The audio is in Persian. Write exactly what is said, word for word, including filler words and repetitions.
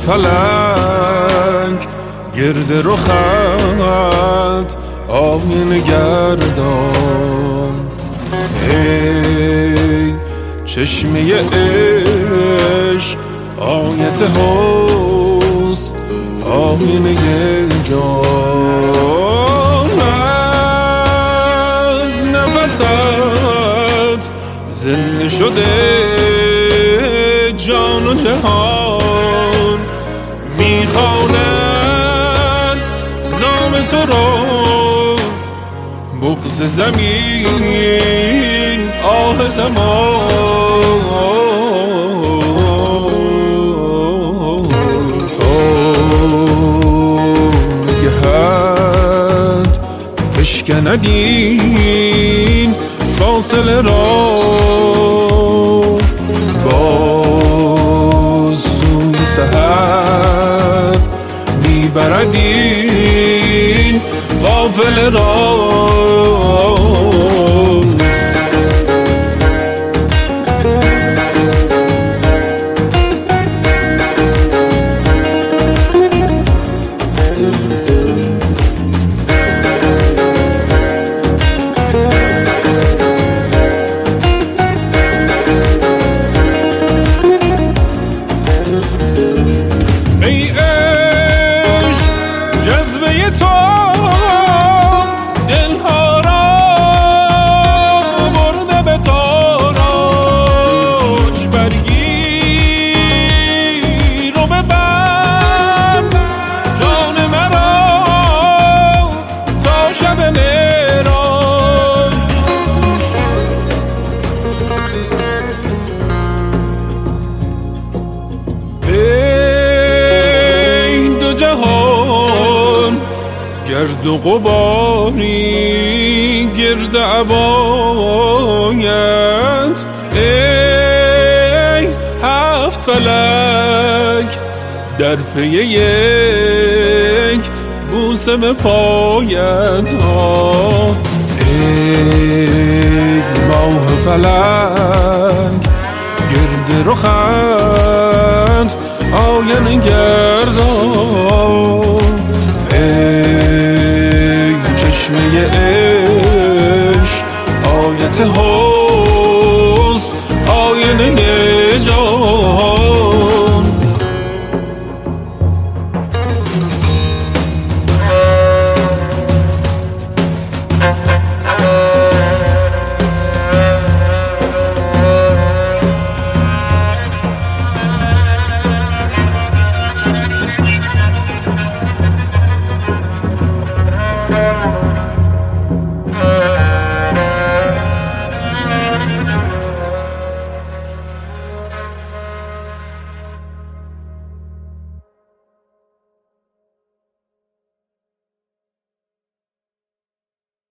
فلک گرد رخت آینه گردان. ای چشمه عشق آیت حسن آینه جان. از نفست زنده شده جان و جهان، میخوانند نام تو را بغض زمین آه زمان. تا نگهت بشکند این فاصله را، باز سوی سحر میبرد این قافله را. ای عشق جذبه تو دلها را برده به تاراج، برگیر و ببر جان مرا تا شب معراج. جهان گرد و غباری گرد عبایت، ای هفت فلک در پی یک بوسه به پایت. ای ماه فلک گرد رخت آینه گردان. ای چشمه عشق آیت